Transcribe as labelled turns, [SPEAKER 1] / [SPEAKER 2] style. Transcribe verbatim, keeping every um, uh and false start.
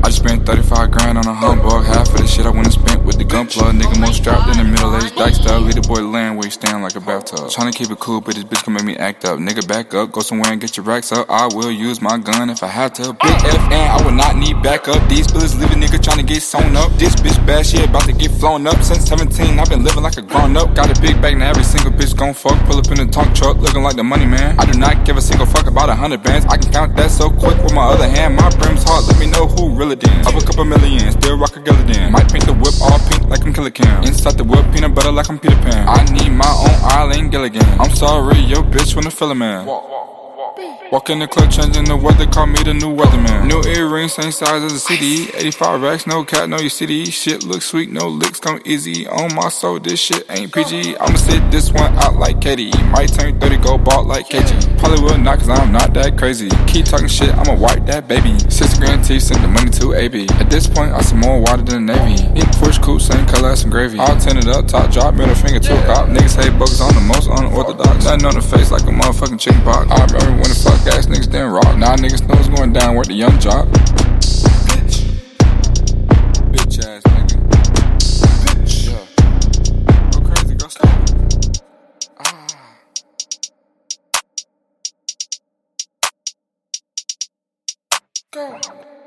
[SPEAKER 1] I just spent thirty-five grand on a humbug. Half of the shit I went and spent with the gun plug. Nigga more strapped than a middle-aged dyke style. Lead the boy land where he stand like a bathtub. Tryna keep it cool, but this bitch gon' make me act up. Nigga back up, go somewhere and get your racks up. I will use my gun if I have to. Big F and I would not need backup. These bullets leave a nigga tryna get sewn up. This bitch bad, she about to get flown up. Since seventeen, I've been living like a grown up. Got a big bag, now every single bitch gon' fuck. Pull up in the trunk truck, looking like the money man. I do not give a single fuck about a hundred bands. I can count that so quick with my other hand. My brim's hard, let me know who really did. Up a couple million, still rock a Gilligan. Might paint the whip all pink like I'm Killer Cam. Inside the whip, peanut butter like I'm Peter Pan. I need my own Island Gilligan. I'm sorry, yo bitch wanna feel a man. Walk in the club, changing the weather, call me the new weatherman. New earrings, same size as a C D. eighty-five racks, no cat, no your C D. Shit look sweet, no licks come easy. On my soul, this shit ain't P G. I'ma sit this one out like Katie. Might turn thirty, go bald like K G. Probably will not, cause I'm not that crazy. Keep talking shit, I'ma wipe that baby. Six grand teeth, send the money to A B. At this point, I see more water than the Navy. Eat push coupe, same color as some gravy. All tinted up, top drop, middle finger to a cop. Niggas hate buggers on the most unorthodox. Nothing on the face like a motherfucking chicken pox. I remember when the fuck ass niggas didn't rock. Now niggas know what's going down with the young jock. Bitch. Bitch ass nigga. Bitch. Yeah. Go crazy, go stop. Ah. Go.